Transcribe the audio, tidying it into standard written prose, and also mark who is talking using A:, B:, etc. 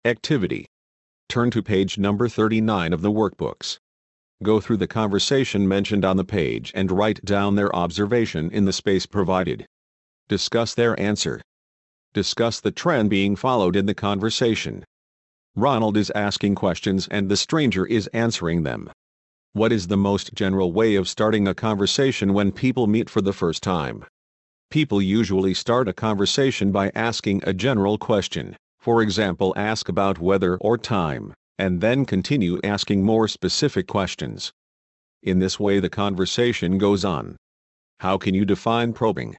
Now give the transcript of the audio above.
A: Activity. Turn to page number 39 of the workbooks. Go through the conversation mentioned on the page and write down their observation in the space provided. Discuss their answer. Discuss the trend being followed in the conversation. Ronald is asking questions and the stranger is answering them. What is the most general way of starting a conversation when people meet for the first time? People usually start a conversation by asking a general question, for example, ask about weather or time, and then continue asking more specific questions. In this way the conversation goes on. How can you define probing?